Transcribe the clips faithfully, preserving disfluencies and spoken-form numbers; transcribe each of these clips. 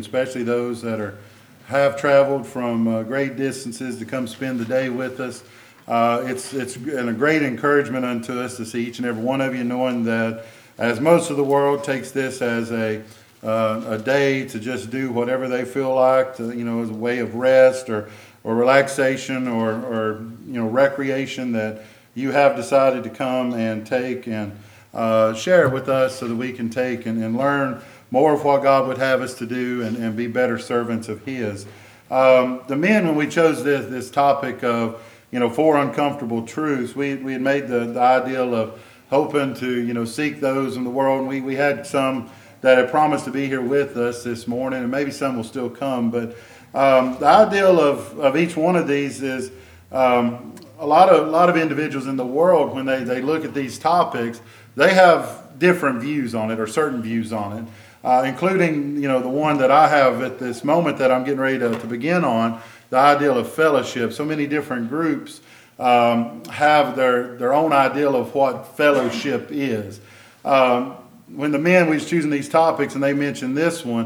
and especially those that are have traveled from uh, great distances to come spend the day with us. Uh, it's it's and a great encouragement unto us to see each and every one of you, knowing that as most of the world takes this as a uh, a day to just do whatever they feel like, to, you know, as a way of rest or or relaxation or or you know recreation, that you have decided to come and take and uh, share with us so that we can take and, and learn more of what God would have us to do and, and be better servants of His. Um, the men, when we chose this this topic of, you know, four uncomfortable truths, we we had made the, the ideal of hoping to, you know, seek those in the world. And we, we had some that had promised to be here with us this morning, and maybe some will still come. But um, the ideal of, of each one of these is um, a lot of a lot of individuals in the world, when they, they look at these topics, they have different views on it, or certain views on it. Uh, including, you know, the one that I have at this moment that I'm getting ready to, to begin on, the ideal of fellowship. So many different groups um, have their, their own ideal of what fellowship is. Um, when the men was choosing these topics and they mentioned this one,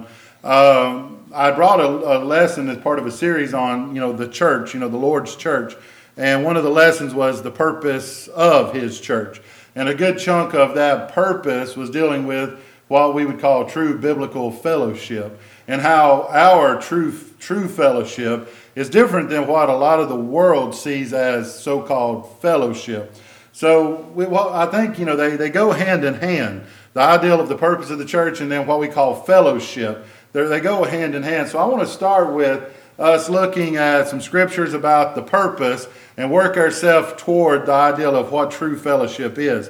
um, I brought a, a lesson as part of a series on, you know, the church, you know, the Lord's church. And one of the lessons was the purpose of His church. And a good chunk of that purpose was dealing with what we would call true biblical fellowship, and how our true true fellowship is different than what a lot of the world sees as so-called fellowship. So we, well, I think, you know, they, they go hand in hand. The ideal of the purpose of the church and then what we call fellowship, They're, they go hand in hand. So I want to start with us looking at some scriptures about the purpose and work ourselves toward the ideal of what true fellowship is.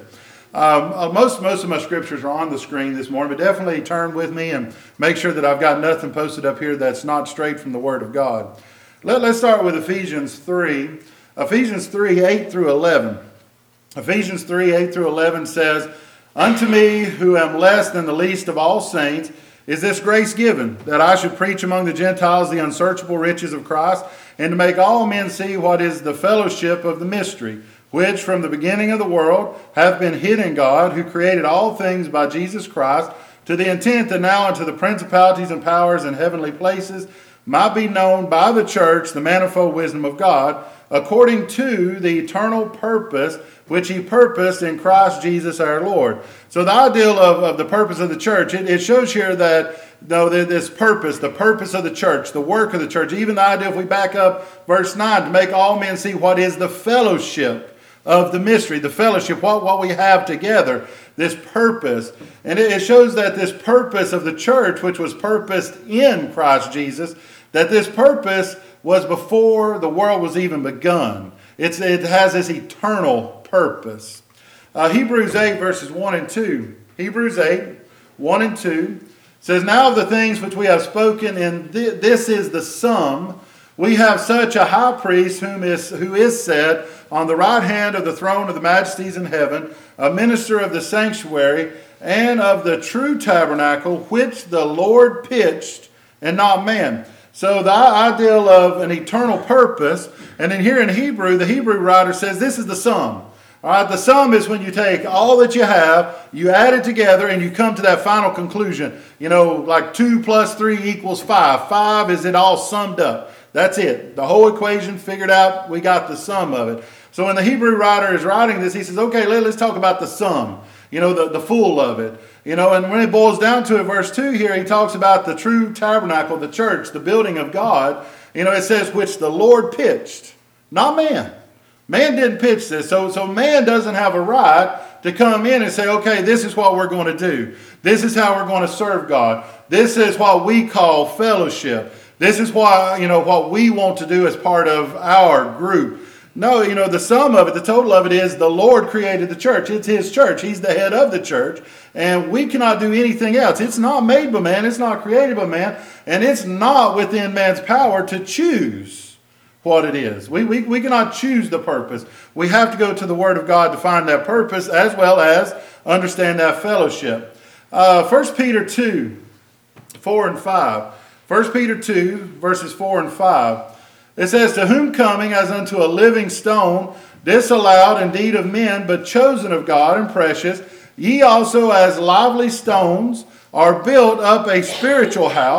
Um, most most of my scriptures are on the screen this morning, but definitely turn with me and make sure that I've got nothing posted up here that's not straight from the Word of God. Let, let's start with Ephesians three. Ephesians three, eight through eleven. Ephesians three, eight through eleven says, "Unto me, who am less than the least of all saints, is this grace given, that I should preach among the Gentiles the unsearchable riches of Christ, and to make all men see what is the fellowship of the mystery, which from the beginning of the world hath been hid in God, who created all things by Jesus Christ, to the intent that now unto the principalities and powers in heavenly places might be known by the church the manifold wisdom of God, according to the eternal purpose which He purposed in Christ Jesus our Lord." So the ideal of, of the purpose of the church, it, it shows here that no, this purpose, the purpose of the church, the work of the church, even the idea, if we back up verse nine, to make all men see what is the fellowship of the mystery, the fellowship, what, what we have together, this purpose. And it, it shows that this purpose of the church, which was purposed in Christ Jesus, that this purpose was before the world was even begun. It's, it has this eternal purpose. Uh, Hebrews eight, verses one and two. Hebrews eight, one and two says, "Now of the things which we have spoken, and th- this is the sum, we have such a high priest whom is, who is set on the right hand of the throne of the majesties in heaven, a minister of the sanctuary and of the true tabernacle, which the Lord pitched and not man." So the ideal of an eternal purpose, and then here in Hebrew, the Hebrew writer says this is the sum. All right, the sum is when you take all that you have, you add it together, and you come to that final conclusion. You know, like two plus three equals five. Five is it all summed up. That's it. The whole equation figured out, we got the sum of it. So when the Hebrew writer is writing this, he says, okay, let, let's talk about the sum, you know, the, the full of it. You know, and when it boils down to it, verse two here, he talks about the true tabernacle, the church, the building of God. You know, it says, which the Lord pitched, not man. Man didn't pitch this. So, so man doesn't have a right to come in and say, okay, this is what we're going to do. This is how we're going to serve God. This is what we call fellowship. This is why, you know, what we want to do as part of our group. No, you know, the sum of it, the total of it is the Lord created the church. It's His church. He's the head of the church. And we cannot do anything else. It's not made by man. It's not created by man. And it's not within man's power to choose what it is. We, we, we cannot choose the purpose. We have to go to the Word of God to find that purpose, as well as understand that fellowship. Uh, First Peter two, four and five. First Peter two, verses four and five. It says, "To whom coming as unto a living stone, disallowed indeed of men, but chosen of God and precious, ye also as lively stones are built up a spiritual house,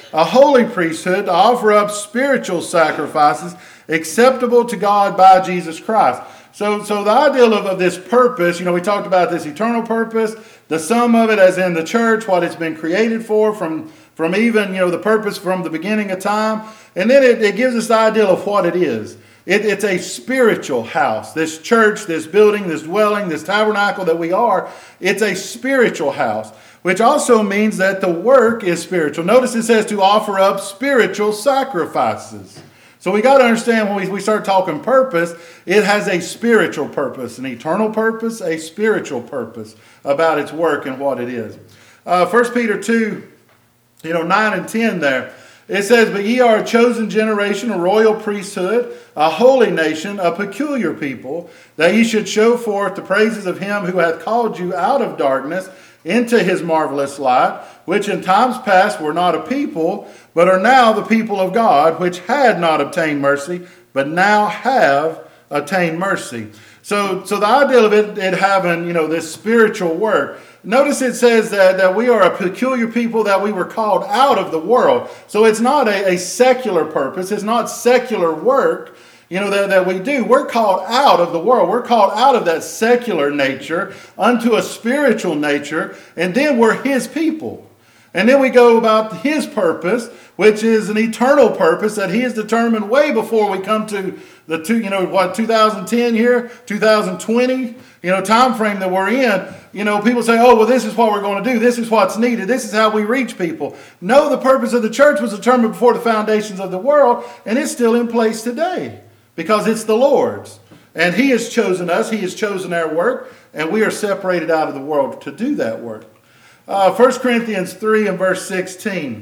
a holy priesthood to offer up spiritual sacrifices acceptable to God by Jesus Christ. So, so the ideal of, of this purpose, you know, we talked about this eternal purpose, the sum of it as in the church, what it's been created for from, from even, you know, the purpose from the beginning of time. And then it, it gives us the ideal of what it is. It, it's a spiritual house. This church, this building, this dwelling, this tabernacle that we are, it's a spiritual house, which also means that the work is spiritual. Notice it says to offer up spiritual sacrifices. So we got to understand when we, we start talking purpose, it has a spiritual purpose, an eternal purpose, a spiritual purpose about its work and what it is. Uh, First Peter two, you know, nine and ten there. It says, but ye are a chosen generation, a royal priesthood, a holy nation, a peculiar people, that ye should show forth the praises of him who hath called you out of darkness into his marvelous light, which in times past were not a people, but are now the people of God, which had not obtained mercy, but now have attained mercy. So, so the ideal of it, it having, you know, this spiritual work. Notice it says that, that we are a peculiar people, that we were called out of the world. So it's not a, a secular purpose. It's not secular work, you know, that, that we do. We're called out of the world. We're called out of that secular nature unto a spiritual nature. And then we're his people. And then we go about his purpose, which is an eternal purpose that he has determined way before we come to the two, you know, what, two thousand ten here, two thousand twenty, you know, time frame that we're in. You know, people say, oh, well, this is what we're going to do. This is what's needed. This is how we reach people. No, the purpose of the church was determined before the foundations of the world, and it's still in place today because it's the Lord's. And he has chosen us. He has chosen our work, and we are separated out of the world to do that work. Uh, First Corinthians three and verse sixteen.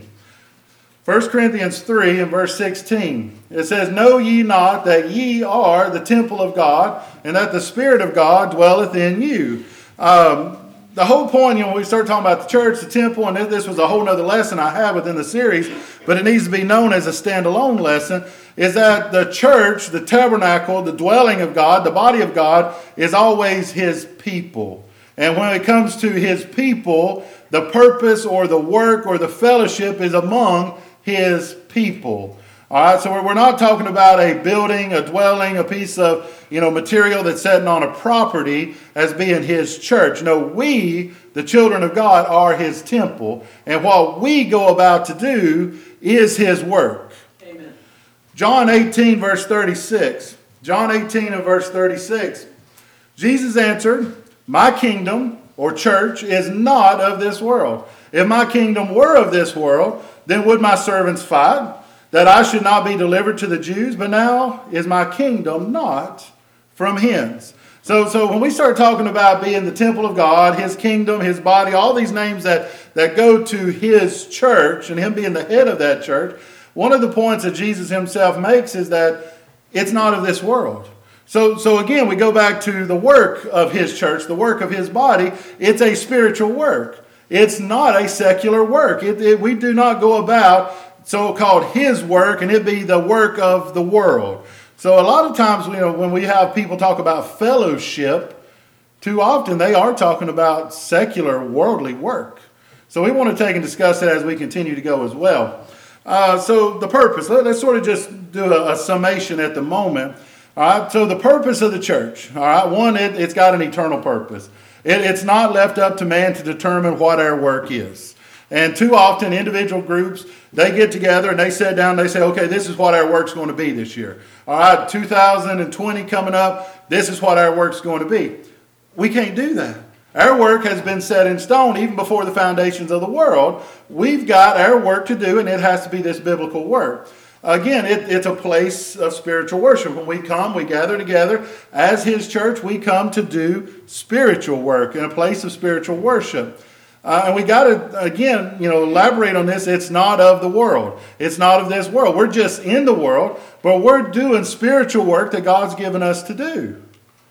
First Corinthians three and verse sixteen. It says, know ye not that ye are the temple of God, and that the Spirit of God dwelleth in you. Um, the whole point, you know, when we start talking about the church, the temple, and this was a whole other lesson I have within the series, but it needs to be known as a standalone lesson, is that the church, the tabernacle, the dwelling of God, the body of God, is always his people. And when it comes to his people, the purpose or the work or the fellowship is among his people. All right, so we're not talking about a building, a dwelling, a piece of, you know, material that's sitting on a property as being his church. No, we, the children of God, are his temple. And what we go about to do is his work. Amen. John eighteen, verse thirty-six. John eighteen and verse thirty-six. Jesus answered, my kingdom, or church, is not of this world. If my kingdom were of this world, then would my servants fight, that I should not be delivered to the Jews, but now is my kingdom not from hence. So, so when we start talking about being the temple of God, his kingdom, his body, all these names that, that go to his church, and him being the head of that church, one of the points that Jesus himself makes is that it's not of this world. So, so again, we go back to the work of his church, the work of his body. It's a spiritual work. It's not a secular work. It, it, we do not go about so-called his work and it be the work of the world. So a lot of times, you know, when we have people talk about fellowship, too often they are talking about secular, worldly work. So we want to take and discuss that as we continue to go as well. Uh, so the purpose, let, let's sort of just do a, a summation at the moment. All right, so the purpose of the church, all right, one, it, it's got an eternal purpose. It, it's not left up to man to determine what our work is. And too often, individual groups, they get together and they sit down and they say, okay, this is what our work's going to be this year. All right, two thousand twenty coming up, this is what our work's going to be. We can't do that. Our work has been set in stone even before the foundations of the world. We've got our work to do, and it has to be this biblical work. Again, it, it's a place of spiritual worship. When we come, we gather together as his church. We come to do spiritual work in a place of spiritual worship. Uh, and we got to, again, you know, elaborate on this. It's not of the world. It's not of this world. We're just in the world, but we're doing spiritual work that God's given us to do.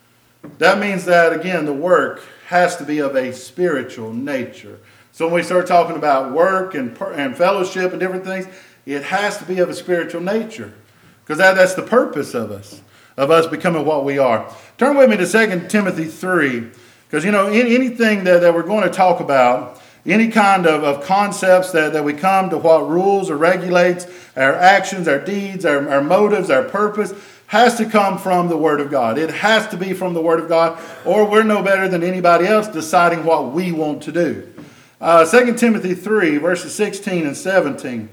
That means that, again, the work has to be of a spiritual nature. So when we start talking about work and, and fellowship and different things, it has to be of a spiritual nature, because that, that's the purpose of us, of us becoming what we are. Turn with me to Second Timothy three, because, you know, anything that, that we're going to talk about, any kind of, of concepts that, that we come to what rules or regulates our actions, our deeds, our, our motives, our purpose, has to come from the Word of God. It has to be from the Word of God, or we're no better than anybody else deciding what we want to do. Uh, Second Timothy three, verses sixteen and seventeen.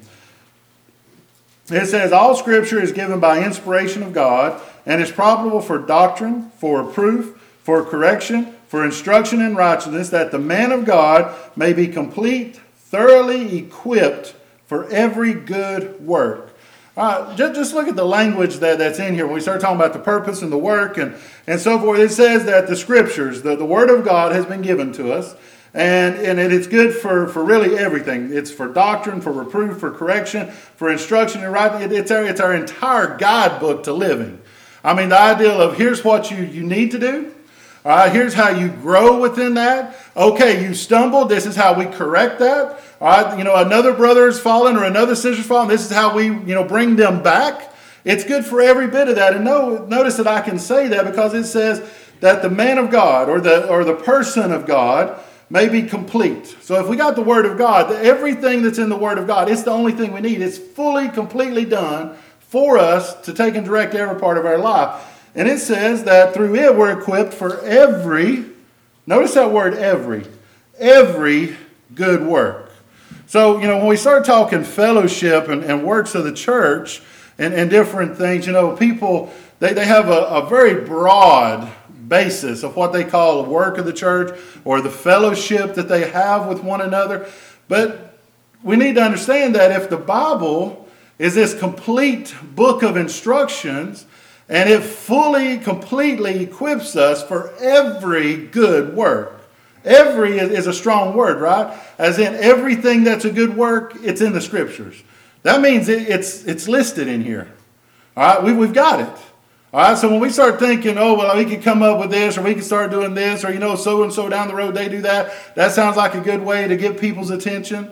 It says, all Scripture is given by inspiration of God and is profitable for doctrine, for reproof, for correction, for instruction in righteousness, that the man of God may be complete, thoroughly equipped for every good work. All right, just, just look at the language that, that's in here. When we start talking about the purpose and the work and, and so forth, it says that the Scriptures, the, the Word of God has been given to us. And, and it's good for, for really everything. It's for doctrine, for reproof, for correction, for instruction and right. It, it's, our, it's our entire guidebook to living. I mean, the ideal of here's what you, you need to do. All right, here's how you grow within that. Okay, you stumbled. This is how we correct that. All right, you know, another brother is fallen or another sister's fallen. This is how we, you know, bring them back. It's good for every bit of that. And no, notice that I can say that because it says that the man of God or the or the person of God may be complete. So if we got the Word of God, everything that's in the Word of God, it's the only thing we need. It's fully, completely done for us to take and direct every part of our life. And it says that through it we're equipped for every, notice that word every, every good work. So, you know, when we start talking fellowship and, and works of the church and, and different things, you know, people, they, they have a, a very broad basis of what they call the work of the church or the fellowship that they have with one another. But we need to understand that if the Bible is this complete book of instructions and it fully, completely equips us for every good work. Every is a strong word, right? As in everything that's a good work, it's in the Scriptures. That means it's, it's listed in here. All right, we, we've got it. All right, so when we start thinking, oh, well, we could come up with this, or we could start doing this, or, you know, so-and-so down the road, they do that. That sounds like a good way to get people's attention.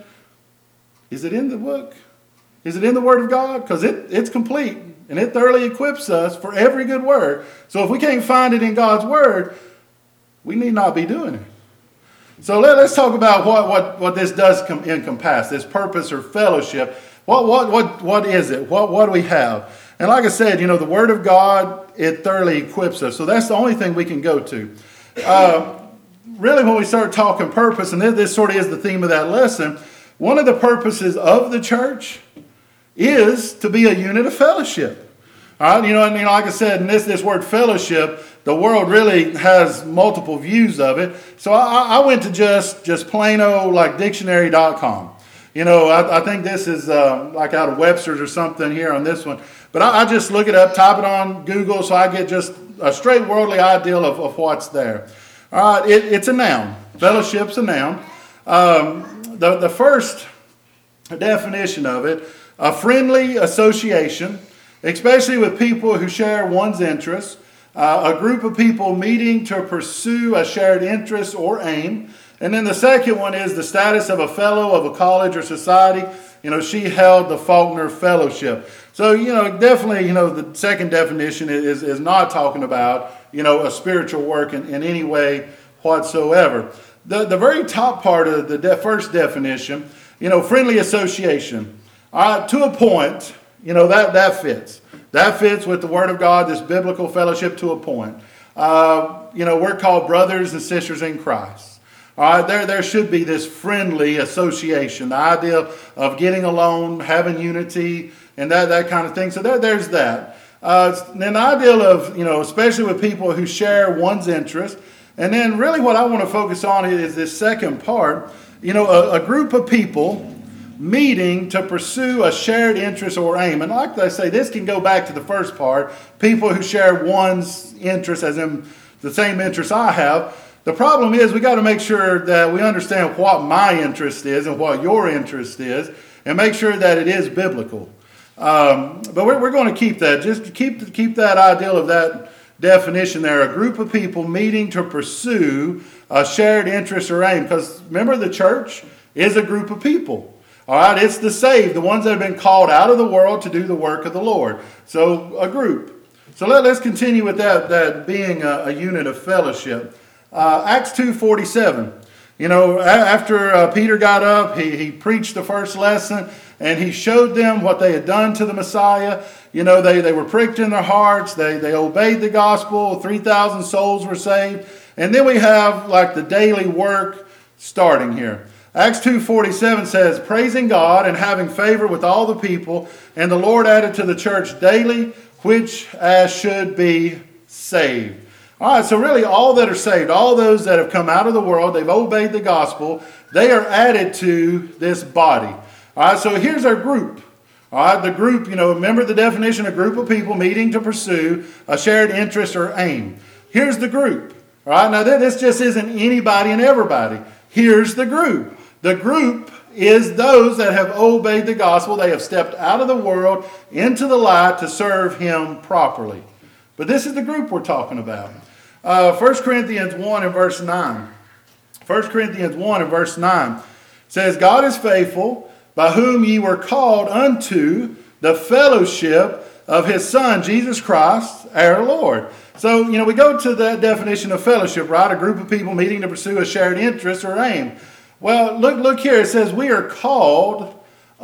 Is it in the book? Is it in the Word of God? Because it, it's complete, and it thoroughly equips us for every good work. So if we can't find it in God's Word, we need not be doing it. So let, let's talk about what, what, what this does com- encompass, this purpose or fellowship. What, what, what, what is it? What, what do we have? And like I said, you know, the Word of God, it thoroughly equips us. So that's the only thing we can go to. Uh, really, when we start talking purpose, and this, this sort of is the theme of that lesson, one of the purposes of the church is to be a unit of fellowship. All right, you know, and you know, like I said, in this, this word fellowship, the world really has multiple views of it. So I, I went to just, just plain old like dictionary dot com. You know, I, I think this is uh, like out of Webster's or something here on this one. But I, I just look it up, type it on Google, so I get just a straight worldly ideal of, of what's there. All right, it, it's a noun. Fellowship's a noun. Um, the, the first definition of it, a friendly association, especially with people who share one's interests, uh, a group of people meeting to pursue a shared interest or aim. And then the second one is the status of a fellow of a college or society. You know, she held the Faulkner Fellowship. So, you know, definitely, you know, the second definition is, is not talking about, you know, a spiritual work in, in any way whatsoever. The, the very top part of the de- first definition, you know, friendly association. Uh, to a point, you know, that, that fits. That fits with the Word of God, this biblical fellowship to a point. Uh, you know, we're called brothers and sisters in Christ. All right, there, there should be this friendly association, the idea of getting along, having unity, and that, that kind of thing. So there, there's that. Uh, then the ideal of, you know, especially with people who share one's interest. And then really what I want to focus on is this second part, you know, a, a group of people meeting to pursue a shared interest or aim. And like I say, this can go back to the first part, people who share one's interest, as in the same interest I have. The problem is we got to make sure that we understand what my interest is and what your interest is, and make sure that it is biblical. Um, but we're, we're going to keep that. Just keep keep that ideal of that definition there. A group of people meeting to pursue a shared interest or aim. Because remember, the church is a group of people. All right, it's the saved, the ones that have been called out of the world to do the work of the Lord. So a group. So let, let's continue with that, that being a, a unit of fellowship. Uh, Acts two forty-seven. You know, after uh, Peter got up, he, he preached the first lesson, and he showed them what they had done to the Messiah. You know, they, they were pricked in their hearts. They, they obeyed the gospel. three thousand souls were saved. And then we have like the daily work starting here. Acts two forty-seven says, praising God and having favor with all the people, and the Lord added to the church daily, which as should be saved. All right, so really all that are saved, all those that have come out of the world, they've obeyed the gospel, they are added to this body. All right, so here's our group. All right, the group, you know, remember the definition, a group of people meeting to pursue a shared interest or aim. Here's the group. All right, now this just isn't anybody and everybody. Here's the group. The group is those that have obeyed the gospel. They have stepped out of the world into the light to serve him properly. But this is the group we're talking about. Uh, First Corinthians one and verse nine. First Corinthians one and verse nine says, God is faithful, by whom ye were called unto the fellowship of his Son, Jesus Christ, our Lord. So, you know, we go to that definition of fellowship, right? A group of people meeting to pursue a shared interest or aim. Well, look, look here. It says we are called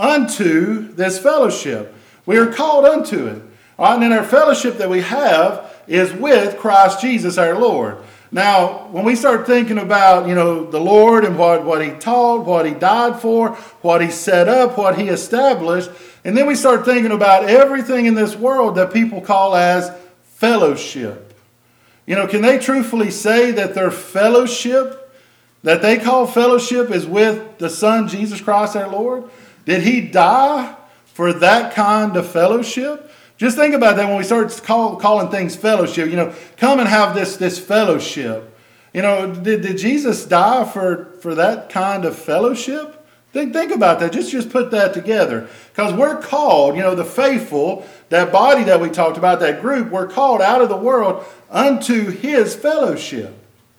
unto this fellowship. We are called unto it. All right, and then our fellowship that we have is with Christ Jesus our Lord. Now, when we start thinking about, you know, the Lord and what, what he taught, what he died for, what he set up, what he established, and then we start thinking about everything in this world that people call as fellowship. You know, can they truthfully say that their fellowship, that they call fellowship, is with the Son, Jesus Christ our Lord? Did he die for that kind of fellowship? Just think about that when we start call, calling things fellowship. You know, come and have this, this fellowship. You know, did, did Jesus die for, for that kind of fellowship? Think, think about that. Just, just put that together. Because we're called, you know, the faithful, that body that we talked about, that group, we're called out of the world unto his fellowship.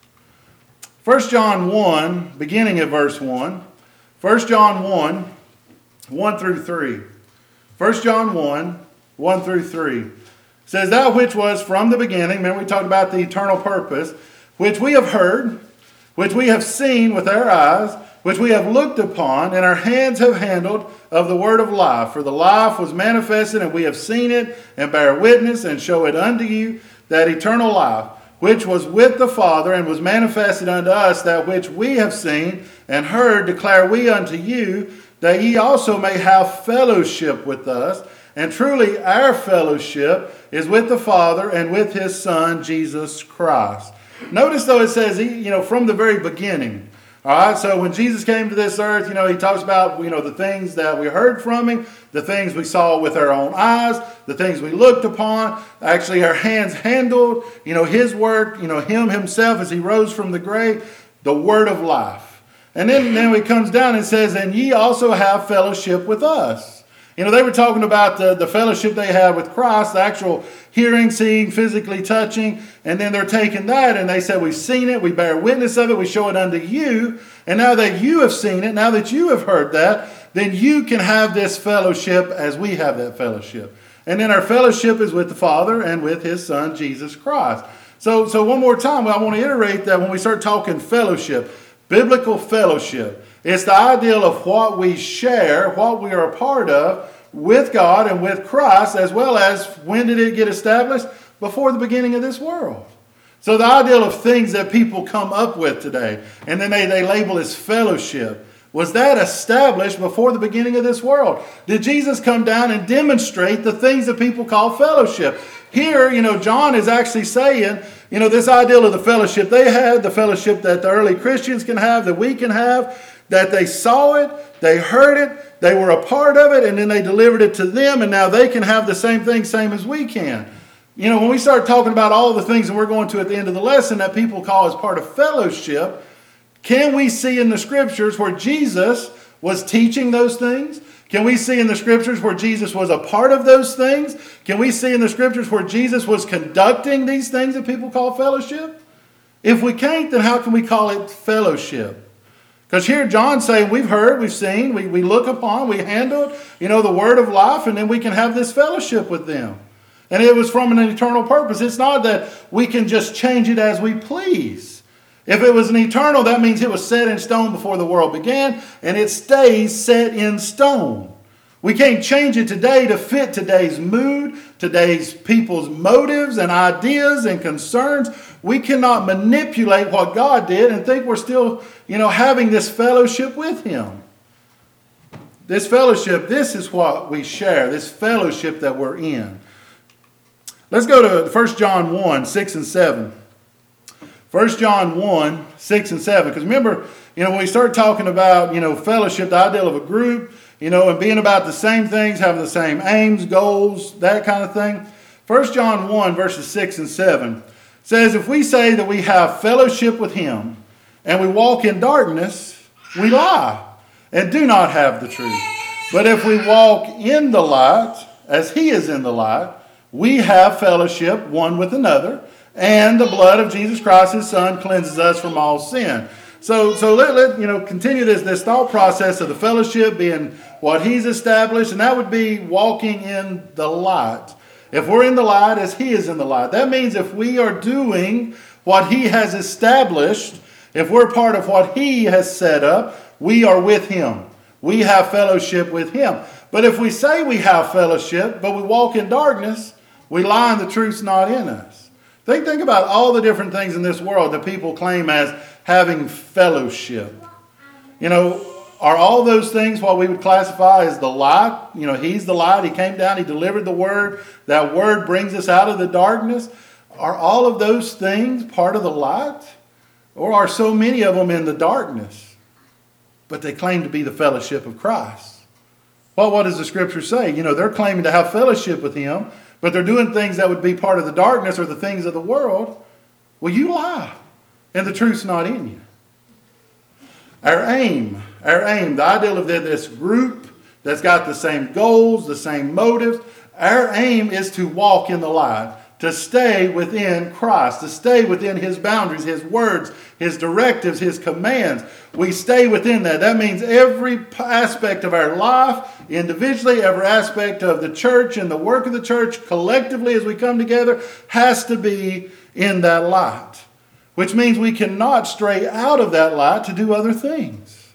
First John one, beginning at verse one. First John one, one through three. First John one, one through three. It says, that which was from the beginning, remember we talked about the eternal purpose, which we have heard, which we have seen with our eyes, which we have looked upon, and our hands have handled of the word of life. For the life was manifested, and we have seen it, and bear witness, and show it unto you, that eternal life, which was with the Father, and was manifested unto us, that which we have seen and heard, declare we unto you, that ye also may have fellowship with us. And truly our fellowship is with the Father and with his Son, Jesus Christ. Notice though it says, you know, from the very beginning. All right, so when Jesus came to this earth, you know, he talks about, you know, the things that we heard from him, the things we saw with our own eyes, the things we looked upon, actually our hands handled, you know, his work, you know, him himself as he rose from the grave, the word of life. And then, then it comes down and says, and ye also have fellowship with us. You know, they were talking about the, the fellowship they had with Christ, the actual hearing, seeing, physically touching. And then they're taking that and they said, we've seen it, we bear witness of it, we show it unto you. And now that you have seen it, now that you have heard that, then you can have this fellowship as we have that fellowship. And then our fellowship is with the Father and with his Son, Jesus Christ. So, so one more time, I want to iterate that when we start talking fellowship, biblical fellowship, it's the ideal of what we share, what we are a part of with God and with Christ, as well as when did it get established? Before the beginning of this world. So the ideal of things that people come up with today, and then they, they label as fellowship, was that established before the beginning of this world? Did Jesus come down and demonstrate the things that people call fellowship? Here, you know, John is actually saying, you know, this ideal of the fellowship they had, the fellowship that the early Christians can have, that we can have, that they saw it, they heard it, they were a part of it, and then they delivered it to them, and now they can have the same thing, same as we can. You know, when we start talking about all the things that we're going to at the end of the lesson that people call as part of fellowship, can we see in the scriptures where Jesus was teaching those things? Can we see in the scriptures where Jesus was a part of those things? Can we see in the scriptures where Jesus was conducting these things that people call fellowship? If we can't, then how can we call it fellowship? Because here John's saying we've heard, we've seen, we, we look upon, we handled, you know, the word of life, and then we can have this fellowship with them. And it was from an eternal purpose. It's not that we can just change it as we please. If it was an eternal, that means it was set in stone before the world began, and it stays set in stone. We can't change it today to fit today's mood, today's people's motives and ideas and concerns. We cannot manipulate what God did and think we're still, you know, having this fellowship with Him. This fellowship, this is what we share, this fellowship that we're in. Let's go to First John one, six and seven. First John one, six and seven. Because remember, you know, when we start talking about, you know, fellowship, the ideal of a group, you know, and being about the same things, having the same aims, goals, that kind of thing. First John one, verses six and seven says, if we say that we have fellowship with Him and we walk in darkness, we lie and do not have the truth. But if we walk in the light, as He is in the light, we have fellowship one with another, and the blood of Jesus Christ, His Son, cleanses us from all sin. So, so let, let you know continue this, this thought process of the fellowship being what He's established, and that would be walking in the light. If we're in the light as He is in the light, that means if we are doing what He has established, if we're part of what He has set up, we are with Him. We have fellowship with Him. But if we say we have fellowship, but we walk in darkness, we lie and the truth's not in us. Think, think about all the different things in this world that people claim as having fellowship. You know, are all those things what we would classify as the light? You know, He's the light. He came down. He delivered the word. That word brings us out of the darkness. Are all of those things part of the light? Or are so many of them in the darkness? But they claim to be the fellowship of Christ. Well, what does the Scripture say? You know, they're claiming to have fellowship with Him, but they're doing things that would be part of the darkness or the things of the world. Well, you lie, and the truth's not in you. Our aim, our aim, the ideal of this group that's got the same goals, the same motives, our aim is to walk in the light, to stay within Christ, to stay within His boundaries, His words, His directives, His commands. We stay within that. That means every aspect of our life, individually, every aspect of the church and the work of the church, collectively as we come together, has to be in that light. Which means we cannot stray out of that light to do other things.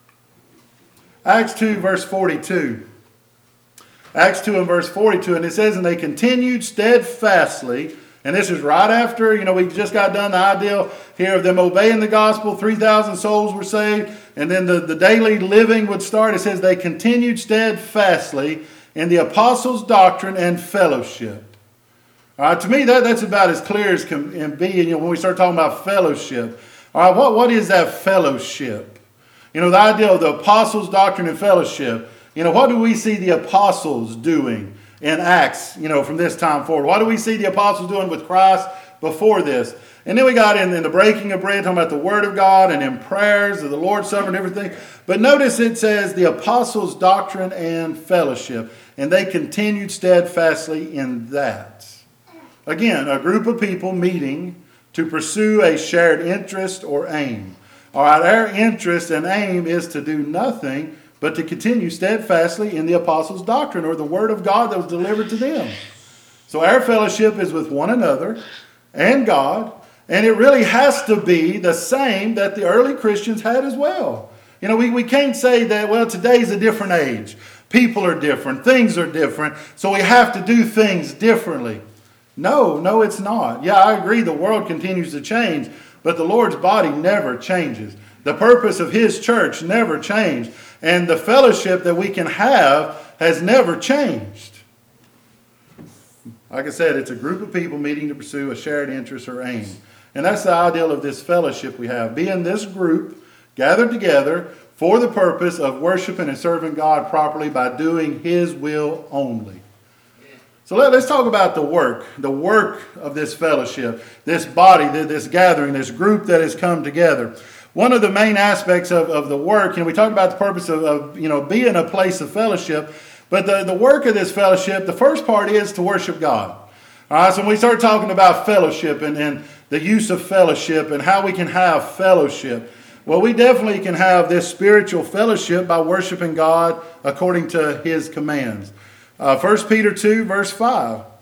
Acts two, verse forty-two. Acts two and verse forty-two, and it says, and they continued steadfastly, and this is right after, you know, we just got done the ideal here of them obeying the gospel, three thousand souls were saved, and then the, the daily living would start. It says they continued steadfastly in the apostles' doctrine and fellowship. All right, to me, that, that's about as clear as can be, you know, when we start talking about fellowship. All right, what, what is that fellowship? You know, the idea of the apostles' doctrine and fellowship. You know, what do we see the apostles doing in Acts, you know, from this time forward? What do we see the apostles doing with Christ before this? And then we got in, in the breaking of bread, talking about the Word of God, and in prayers of the Lord's Supper and everything. But notice it says the apostles' doctrine and fellowship. And they continued steadfastly in that. Again, a group of people meeting to pursue a shared interest or aim. All right, our interest and aim is to do nothing but to continue steadfastly in the apostles' doctrine or the Word of God that was delivered to them. So our fellowship is with one another and God, and it really has to be the same that the early Christians had as well. You know, we, we can't say that, well, today's a different age. People are different. Things are different. So we have to do things differently. No, no, it's not. Yeah, I agree the world continues to change, but the Lord's body never changes. The purpose of His church never changed. And the fellowship that we can have has never changed. Like I said, it's a group of people meeting to pursue a shared interest or aim. And that's the ideal of this fellowship we have. Being this group gathered together for the purpose of worshiping and serving God properly by doing His will only. So let, let's talk about the work, the work of this fellowship, this body, this gathering, this group that has come together. One of the main aspects of, of the work, and we talk about the purpose of, of you know being a place of fellowship, but the, the work of this fellowship, the first part is to worship God. All right, so when we start talking about fellowship and, and the use of fellowship and how we can have fellowship, well, we definitely can have this spiritual fellowship by worshiping God according to His commands. Uh, First Peter two, verse five.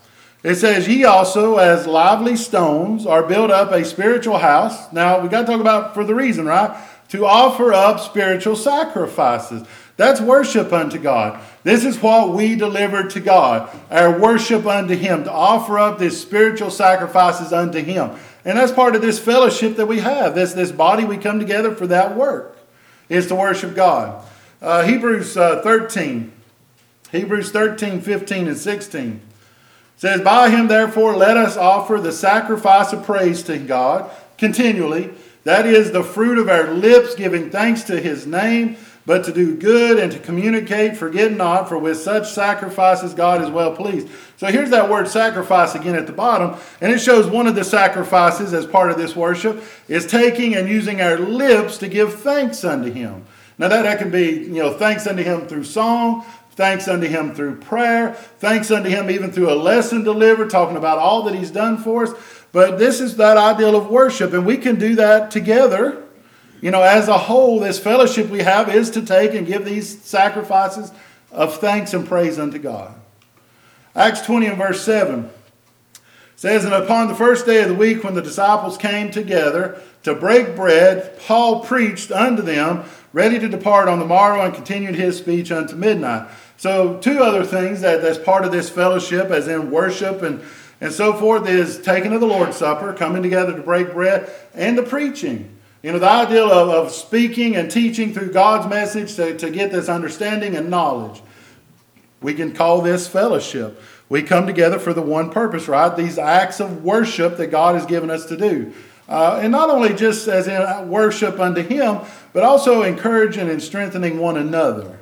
It says, ye also, as lively stones, are built up a spiritual house. Now, we got to talk about for the reason, right? To offer up spiritual sacrifices. That's worship unto God. This is what we deliver to God. Our worship unto Him. To offer up these spiritual sacrifices unto Him. And that's part of this fellowship that we have. This, this body, we come together for that work. Is to worship God. Uh, Hebrews uh, thirteen. Hebrews thirteen, fifteen, and sixteen. Says, by Him therefore let us offer the sacrifice of praise to God continually. That is the fruit of our lips, giving thanks to His name, but to do good and to communicate, forget not, for with such sacrifices God is well pleased. So here's that word sacrifice again at the bottom, and it shows one of the sacrifices as part of this worship is taking and using our lips to give thanks unto Him. Now that, that can be, you know, thanks unto Him through song, thanks unto Him through prayer, thanks unto Him even through a lesson delivered, talking about all that He's done for us. But this is that ideal of worship, and we can do that together. You know, as a whole, this fellowship we have is to take and give these sacrifices of thanks and praise unto God. Acts twenty and verse seven says, and upon the first day of the week when the disciples came together to break bread, Paul preached unto them, ready to depart on the morrow, and continued his speech unto midnight. So two other things that, that's part of this fellowship, as in worship and, and so forth, is taking of the Lord's Supper, coming together to break bread, and the preaching. You know, the idea of, of speaking and teaching through God's message to, to get this understanding and knowledge. We can call this fellowship. We come together for the one purpose, right? These acts of worship that God has given us to do. Uh, and not only just as in worship unto Him, but also encouraging and strengthening one another.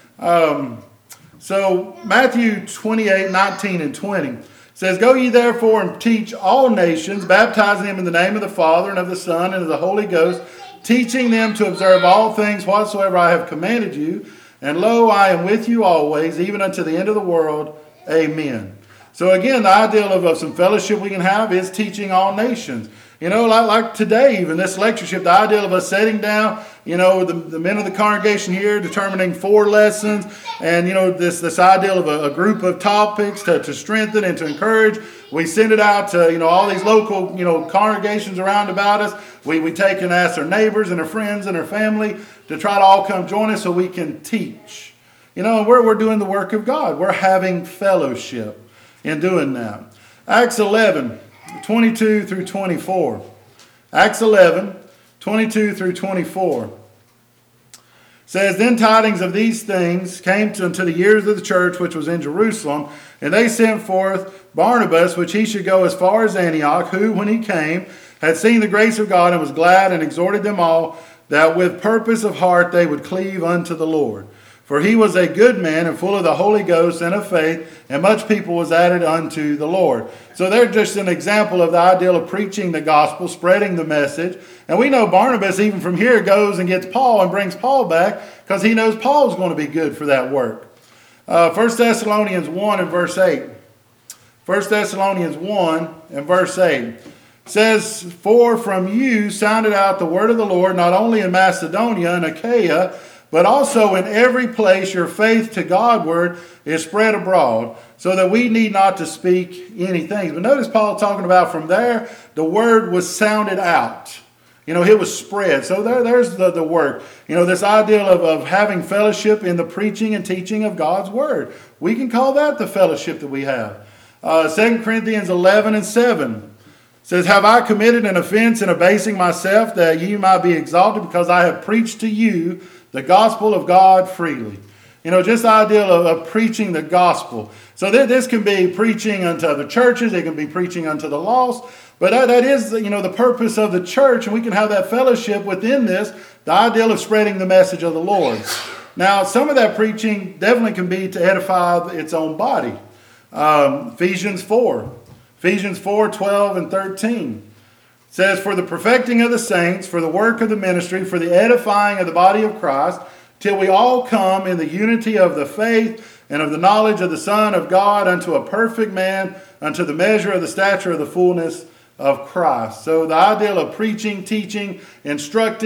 Um, so Matthew twenty-eight, nineteen, and twenty says, go ye therefore and teach all nations, baptizing them in the name of the Father and of the Son and of the Holy Ghost, teaching them to observe all things whatsoever I have commanded you. And lo, I am with you always, even unto the end of the world. Amen. So again, the ideal of, of some fellowship we can have is teaching all nations. You know, like, like today, even this lectureship, the ideal of us sitting down, you know, the, the men of the congregation here determining four lessons, and, you know, this, this ideal of a, a group of topics to, to strengthen and to encourage. We send it out to, you know, all these local, you know, congregations around about us. We, we take and ask our neighbors and our friends and our family to try to all come join us so we can teach. You know, we're, we're doing the work of God. We're having fellowship in doing that. Acts eleven. twenty-two through twenty-four. Acts eleven, twenty-two through twenty-four. Says, then tidings of these things came to, unto the ears of the church which was in Jerusalem, and they sent forth Barnabas, which he should go as far as Antioch, who, when he came, had seen the grace of God, and was glad, and exhorted them all, that with purpose of heart they would cleave unto the Lord. For he was a good man and full of the Holy Ghost and of faith, and much people was added unto the Lord. So they're just an example of the ideal of preaching the gospel, spreading the message. And we know Barnabas, even from here, goes and gets Paul and brings Paul back because he knows Paul's going to be good for that work. Uh, First Thessalonians one and verse eight. First Thessalonians one and verse eight says, for from you sounded out the word of the Lord, not only in Macedonia and Achaia, but also in every place your faith to Godward is spread abroad, so that we need not to speak anything. But notice Paul talking about from there, the word was sounded out. You know, it was spread. So there, there's the, the work. You know, this ideal of, of having fellowship in the preaching and teaching of God's word. We can call that the fellowship that we have. Uh, Second Corinthians eleven and seven says, have I committed an offense in abasing myself, that ye might be exalted, because I have preached to you the gospel of God freely. You know, just the idea of, of preaching the gospel. So th- this can be preaching unto other churches. It can be preaching unto the lost. But that, that is, you know, the purpose of the church. And we can have that fellowship within this, the ideal of spreading the message of the Lord. Now, some of that preaching definitely can be to edify its own body. Um, Ephesians four. Ephesians four, twelve and thirteen. Says, for the perfecting of the saints, for the work of the ministry, for the edifying of the body of Christ, till we all come in the unity of the faith and of the knowledge of the Son of God, unto a perfect man, unto the measure of the stature of the fullness of Christ. So the ideal of preaching, teaching, instructing,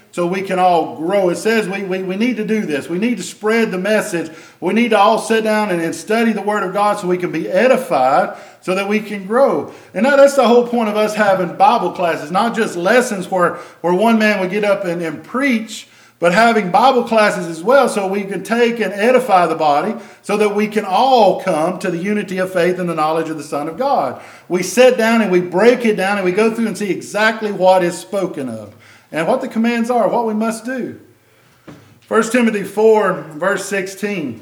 so we can all grow. It says we, we, we need to do this. We need to spread the message. We need to all sit down and, and study the Word of God so we can be edified, so that we can grow. And that, that's the whole point of us having Bible classes, not just lessons where, where one man would get up and, and preach, but having Bible classes as well, so we can take and edify the body, so that we can all come to the unity of faith and the knowledge of the Son of God. We sit down and we break it down and we go through and see exactly what is spoken of and what the commands are, what we must do. First Timothy four, verse sixteen.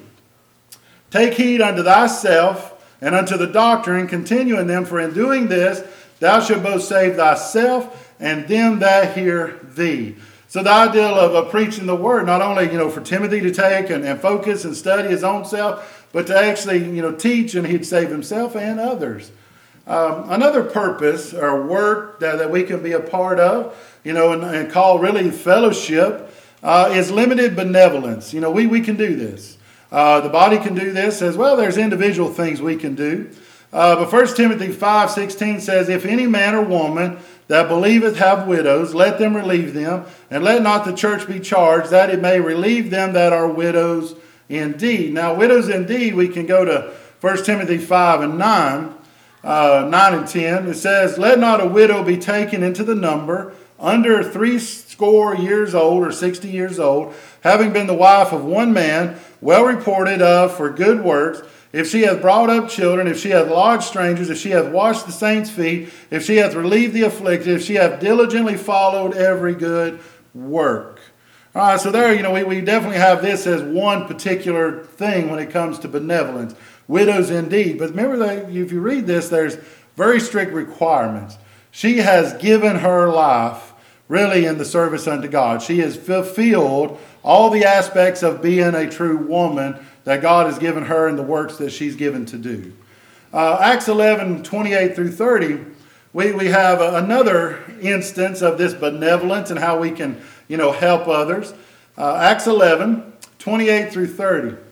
Take heed unto thyself and unto the doctrine, and continue in them, for in doing this thou shalt both save thyself and them that hear thee. So the ideal of, of preaching the word, not only, you know, for Timothy to take and, and focus and study his own self, but to actually, you know, teach, and he'd save himself and others. Um, another purpose or work that, that we can be a part of, you know, and, and call really fellowship, uh, is limited benevolence. You know, we, we can do this. Uh, the body can do this as well. There's individual things we can do. Uh, but First Timothy five sixteen says, if any man or woman that believeth have widows, let them relieve them, and let not the church be charged, that it may relieve them that are widows indeed. Now, widows indeed, we can go to First Timothy five and nine, uh, nine and ten. It says, let not a widow be taken into the number under three score years old or sixty years old, having been the wife of one man, well reported of for good works, if she hath brought up children, if she hath lodged strangers, if she hath washed the saints' feet, if she hath relieved the afflicted, if she hath diligently followed every good work. All right, so there, you know, we, we definitely have this as one particular thing when it comes to benevolence. Widows indeed. But remember that if you read this, there's very strict requirements. She has given her life really in the service unto God. She has fulfilled all the aspects of being a true woman that God has given her and the works that she's given to do. Uh, Acts eleven, twenty-eight through thirty, we, we have another instance of this benevolence and how we can, you know, help others. Uh, Acts eleven, twenty-eight through thirty. It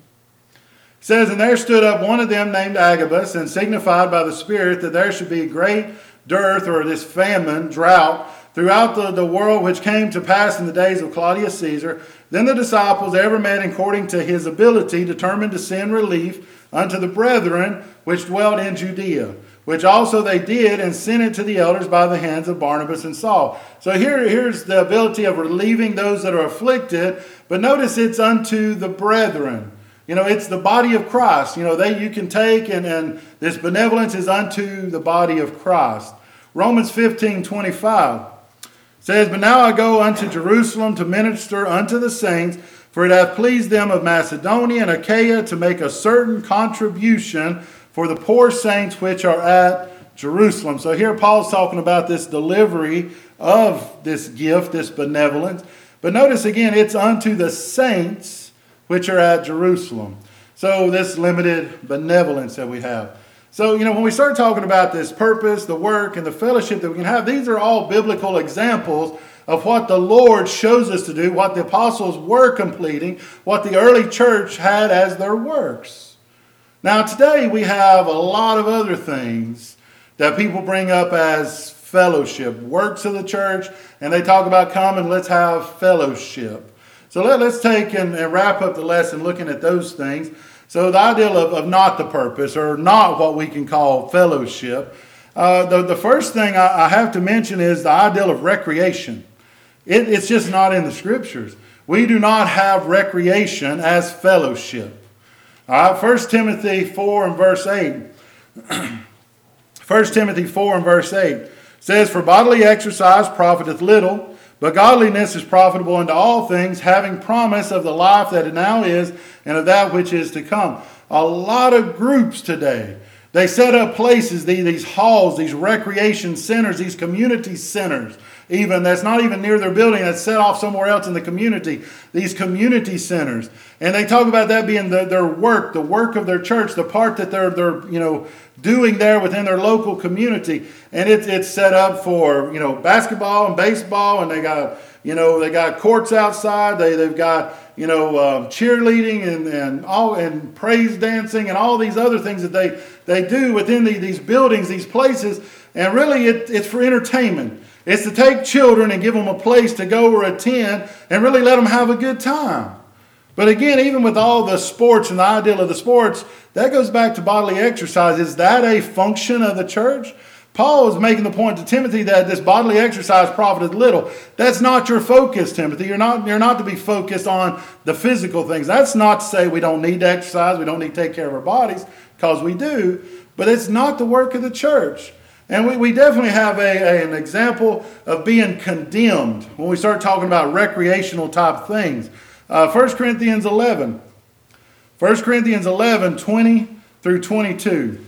says, and there stood up one of them named Agabus, and signified by the Spirit that there should be a great dearth, or this famine, drought, throughout the, the world, which came to pass in the days of Claudius Caesar. Then the disciples, every man according to his ability, determined to send relief unto the brethren which dwelt in Judea, which also they did, and sent it to the elders by the hands of Barnabas and Saul. So here, here's the ability of relieving those that are afflicted, but notice it's unto the brethren. You know, it's the body of Christ. You know, they you can take, and, and this benevolence is unto the body of Christ. Romans fifteen, twenty-five. Says, but now I go unto Jerusalem to minister unto the saints, for it hath pleased them of Macedonia and Achaia to make a certain contribution for the poor saints which are at Jerusalem. So here Paul's talking about this delivery of this gift, this benevolence. But notice again, it's unto the saints which are at Jerusalem. So this limited benevolence that we have. So, you know, when we start talking about this purpose, the work, and the fellowship that we can have, these are all biblical examples of what the Lord shows us to do, what the apostles were completing, what the early church had as their works. Now, today we have a lot of other things that people bring up as fellowship, works of the church, and they talk about come and let's have fellowship. So let, let's take and, and wrap up the lesson looking at those things. So the ideal of, of not the purpose, or not what we can call fellowship. Uh, the, the first thing I, I have to mention is the ideal of recreation. It, it's just not in the scriptures. We do not have recreation as fellowship. All right, First Timothy four and verse eight. First Timothy four and verse eight says, for bodily exercise profiteth little, but godliness is profitable unto all things, having promise of the life that it now is, and of that which is to come. A lot of groups today, they set up places, these halls, these recreation centers, these community centers, even that's not even near their building, that's set off somewhere else in the community, these community centers. And they talk about that being the, their work, the work of their church, the part that they're, they're you know, doing there within their local community. And it, it's set up for, you know, basketball and baseball, and they got, you know, they got courts outside, they, they've got, you know, um, cheerleading and, and all and praise dancing and all these other things that they, they do within the, these buildings, these places. And really it, it's for entertainment. It's to take children and give them a place to go or attend and really let them have a good time. But again, even with all the sports and the ideal of the sports, that goes back to bodily exercise. Is that a function of the church? Paul is making the point to Timothy that this bodily exercise profited little. That's not your focus, Timothy. You're not, you're not to be focused on the physical things. That's not to say we don't need to exercise, we don't need to take care of our bodies, because we do. But it's not the work of the church. And we, we definitely have a, a, an example of being condemned when we start talking about recreational type things. Uh, First Corinthians eleven. First Corinthians eleven, twenty through twenty-two.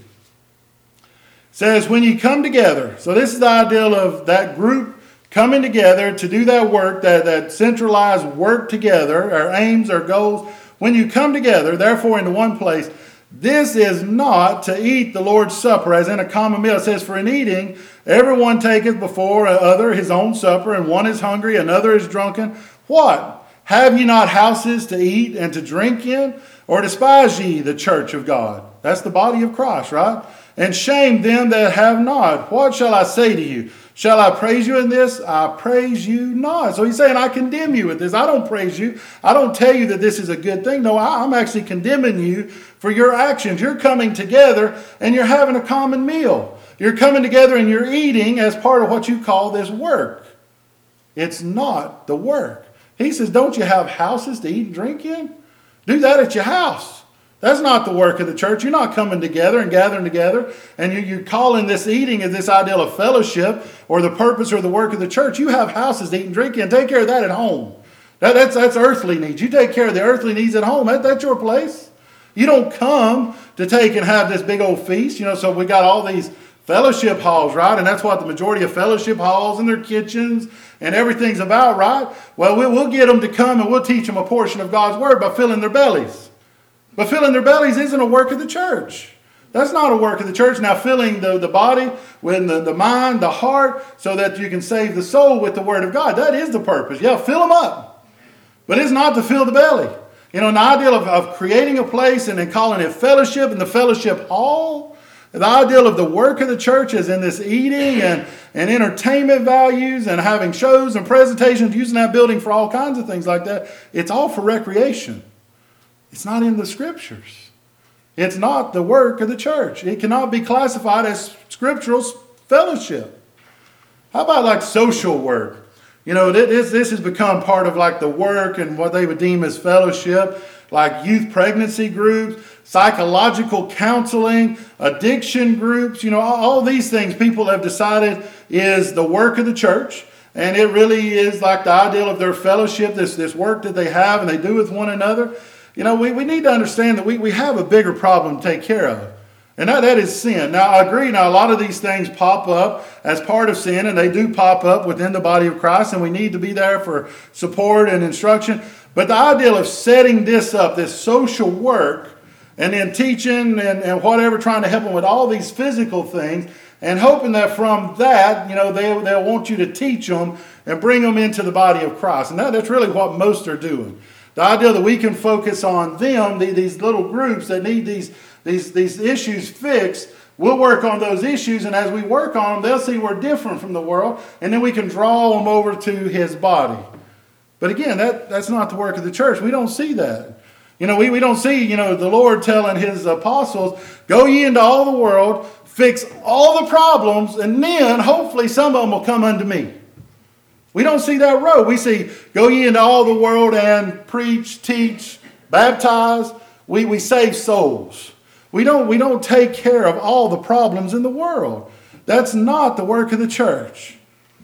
Says, when you come together, so this is the ideal of that group coming together to do that work, that, that centralized work together, our aims, our goals. When you come together, therefore, into one place, this is not to eat the Lord's Supper, as in a common meal. It says, for in eating, everyone taketh before other his own supper, and one is hungry, another is drunken. What? Have ye not houses to eat and to drink in? Or despise ye the church of God? That's the body of Christ, right? And shame them that have not. What shall I say to you? Shall I praise you in this? I praise you not. So he's saying, I condemn you with this. I don't praise you. I don't tell you that this is a good thing. No, I'm actually condemning you for your actions. You're coming together and you're having a common meal. You're coming together and you're eating as part of what you call this work. It's not the work. He says, don't you have houses to eat and drink in? Do that at your house. That's not the work of the church. You're not coming together and gathering together and you, you're calling this eating as this ideal of fellowship or the purpose or the work of the church. You have houses to eat and drink in. Take care of that at home. That, that's, that's earthly needs. You take care of the earthly needs at home. That, that's your place. You don't come to take and have this big old feast. You know, so we got all these fellowship halls, right? And that's what the majority of fellowship halls and their kitchens and everything's about, right? Well, we'll get them to come and we'll teach them a portion of God's word by filling their bellies. But filling their bellies isn't a work of the church. That's not a work of the church. Now, filling the, the body with the, the mind, the heart, so that you can save the soul with the word of God. That is the purpose. Yeah, fill them up. But it's not to fill the belly. You know, an ideal of, of creating a place and then calling it fellowship in the fellowship hall. The ideal of the work of the church is in this eating and, and entertainment values and having shows and presentations, using that building for all kinds of things like that. It's all for recreation. It's not in the scriptures. It's not the work of the church. It cannot be classified as scriptural fellowship. How about like social work? You know, this, this has become part of like the work and what they would deem as fellowship, like youth pregnancy groups, psychological counseling, addiction groups. You know, all, all these things people have decided is the work of the church. And it really is like the ideal of their fellowship, this, this work that they have and they do with one another. You know, we, we need to understand that we, we have a bigger problem to take care of. And that, that is sin. Now, I agree. Now, a lot of these things pop up as part of sin, and they do pop up within the body of Christ, and we need to be there for support and instruction. But the idea of setting this up, this social work, and then teaching and, and whatever, trying to help them with all these physical things, and hoping that from that, you know, they, they'll want you to teach them and bring them into the body of Christ. And that, that's really what most are doing. The idea that we can focus on them, these little groups that need these, these, these issues fixed, we'll work on those issues, and as we work on them, they'll see we're different from the world, and then we can draw them over to his body. But again, that, that's not the work of the church. We don't see that. You know, we, we don't see, you know, the Lord telling his apostles, go ye into all the world, fix all the problems, and then hopefully some of them will come unto me. We don't see that road. We see, go ye into all the world and preach, teach, baptize. We, we save souls. We don't, we don't take care of all the problems in the world. That's not the work of the church.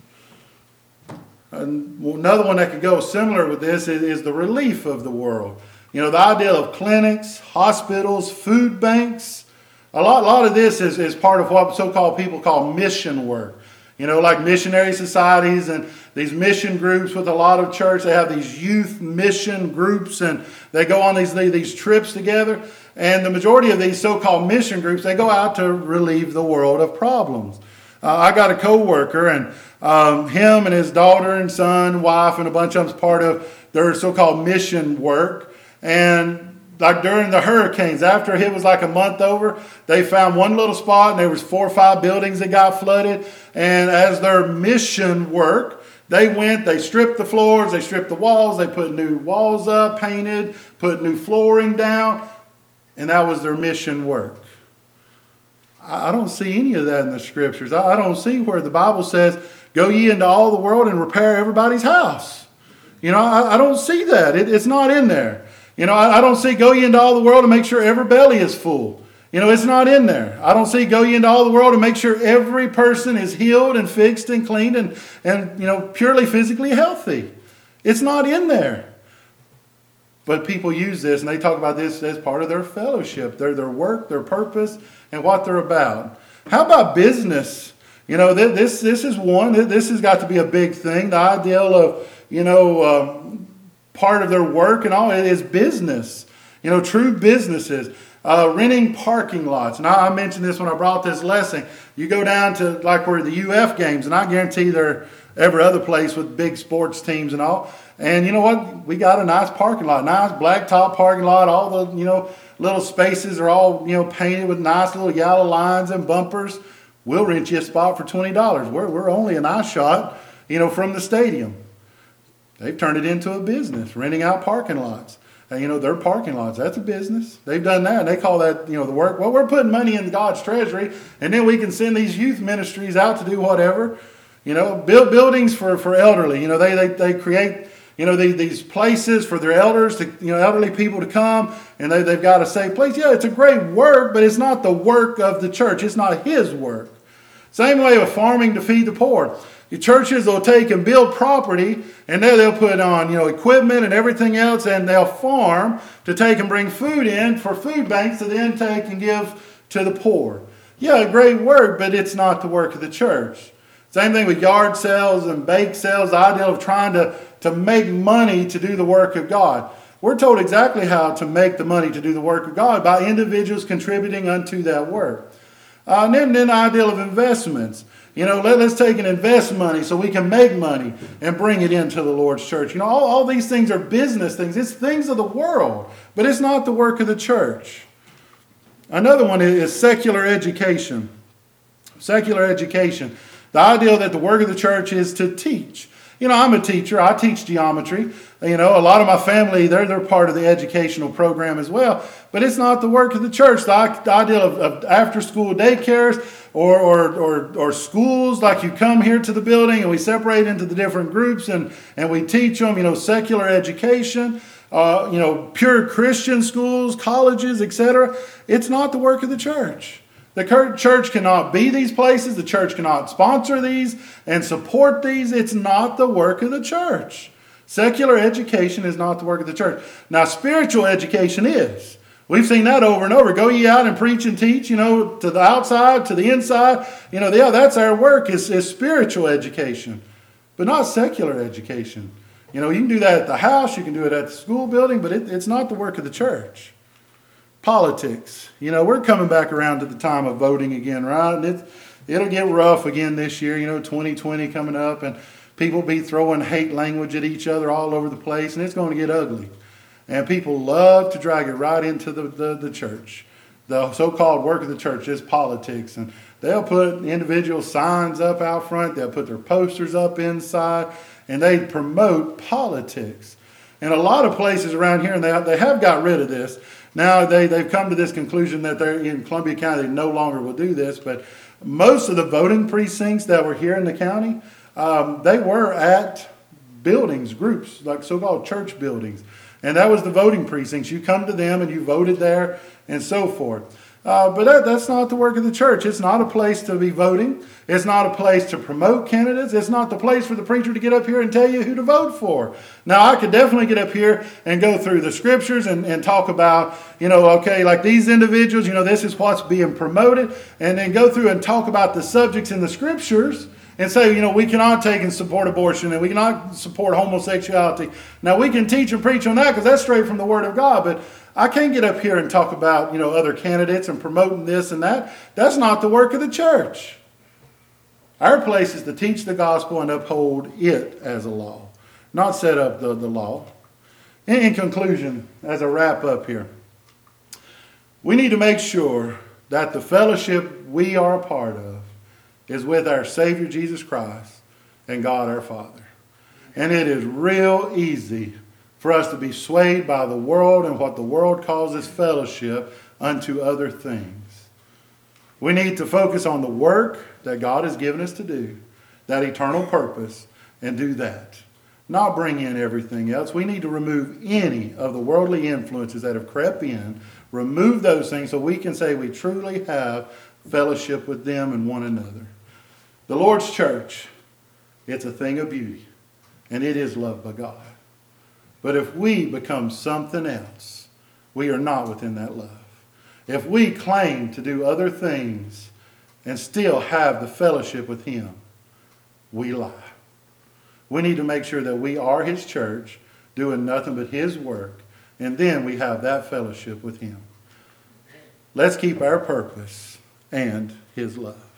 And another one that could go similar with this is, is the relief of the world. You know, the idea of clinics, hospitals, food banks. A lot, a lot of this is, is part of what so-called people call mission work. You know, like missionary societies and these mission groups with a lot of church. They have these youth mission groups and they go on these, these trips together. And the majority of these so-called mission groups, they go out to relieve the world of problems. Uh, I got a co-worker and um, him and his daughter and son, wife, and a bunch of them's part of their so-called mission work. And like during the hurricanes, after it was like a month over, they found one little spot and there was four or five buildings that got flooded. And as their mission work, they went, they stripped the floors, they stripped the walls, they put new walls up, painted, put new flooring down, and that was their mission work. I don't see any of that in the scriptures. I don't see where the Bible says, go ye into all the world and repair everybody's house. You know, I, I don't see that. It, it's not in there. You know, I, I don't see go ye into all the world and make sure every belly is full. You know, it's not in there. I don't see go ye into all the world and make sure every person is healed and fixed and cleaned and, and you know, purely physically healthy. It's not in there. But people use this and they talk about this as part of their fellowship, their, their work, their purpose, and what they're about. How about business? You know, this this is one. This has got to be a big thing. The ideal of, you know, um, part of their work and all it is business. You know, true businesses. Uh, renting parking lots. Now, I mentioned this when I brought this lesson. You go down to like where the U F games, and I guarantee they're every other place with big sports teams and all. And you know what? We got a nice parking lot, nice blacktop parking lot. All the, you know, little spaces are all, you know, painted with nice little yellow lines and bumpers. We'll rent you a spot for twenty dollars. We're, we're only an eye shot, you know, from the stadium. They've turned it into a business, renting out parking lots. And, you know, their parking lots, that's a business. They've done that. And they call that, you know, the work. Well, we're putting money in God's treasury, and then we can send these youth ministries out to do whatever. You know, build buildings for, for elderly. You know, they, they, they create, you know, these, these places for their elders, to, you know, elderly people to come, and they, they've got a safe place. Yeah, it's a great work, but it's not the work of the church. It's not his work. Same way with farming to feed the poor. The churches will take and build property, and there they'll put on, you know, equipment and everything else, and they'll farm to take and bring food in for food banks to then take and give to the poor. Yeah, great work, but it's not the work of the church. Same thing with yard sales and bake sales, the idea of trying to, to make money to do the work of God. We're told exactly how to make the money to do the work of God by individuals contributing unto that work. Uh, and then, then the idea of investments. You know, let, let's take and invest money so we can make money and bring it into the Lord's church. You know, all, all these things are business things. It's things of the world, but it's not the work of the church. Another one is secular education. Secular education. The idea that the work of the church is to teach. You know, I'm a teacher. I teach geometry. You know, a lot of my family, they're, they're part of the educational program as well. But it's not the work of the church. The, the idea of, of after-school daycares or, or, or, or schools, like you come here to the building and we separate into the different groups and, and we teach them, you know, secular education, uh, you know, pure Christian schools, colleges, et cetera. It's not the work of the church. The church cannot be these places. The church cannot sponsor these and support these. It's not the work of the church. Secular education is not the work of the church. Now, spiritual education is. We've seen that over and over. Go ye out and preach and teach, you know, to the outside, to the inside. You know, yeah, that's our work is, is spiritual education, but not secular education. You know, you can do that at the house. You can do it at the school building, but it, it's not the work of the church. Politics. You know, we're coming back around to the time of voting again, right? And it, it'll get rough again this year, you know, twenty twenty coming up, and people be throwing hate language at each other all over the place, and it's going to get ugly. And people love to drag it right into the, the, the church. The so-called work of the church is politics. And they'll put individual signs up out front. They'll put their posters up inside, and they promote politics. And a lot of places around here, and they, they have got rid of this. Now they, they've come to this conclusion that they're in Columbia County, they no longer will do this. But most of the voting precincts that were here in the county, um, they were at buildings, groups, like so-called church buildings. And that was the voting precincts. You come to them and you voted there and so forth. Uh, but that, that's not the work of the church. It's not a place to be voting. It's not a place to promote candidates. It's not the place for the preacher to get up here and tell you who to vote for. Now, I could definitely get up here and go through the scriptures and, and talk about, you know, okay, like these individuals, you know, this is what's being promoted. And then go through and talk about the subjects in the scriptures and say, you know, we cannot take and support abortion and we cannot support homosexuality. Now, we can teach and preach on that because that's straight from the Word of God. But I can't get up here and talk about, you know, other candidates and promoting this and that. That's not the work of the church. Our place is to teach the gospel and uphold it as a law, not set up the, the law. In, in conclusion, as a wrap up here, We need to make sure that the fellowship we are a part of is with our Savior Jesus Christ and God our Father. And it is real easy for us to be swayed by the world and what the world calls its fellowship unto other things. We need to focus on the work that God has given us to do, that eternal purpose, and do that. Not bring in everything else. We need to remove any of the worldly influences that have crept in, remove those things so we can say we truly have fellowship with them and one another. The Lord's church, it's a thing of beauty, and it is loved by God. But if we become something else, we are not within that love. If we claim to do other things and still have the fellowship with Him, we lie. We need to make sure that we are His church, doing nothing but His work, and then we have that fellowship with Him. Let's keep our purpose and His love.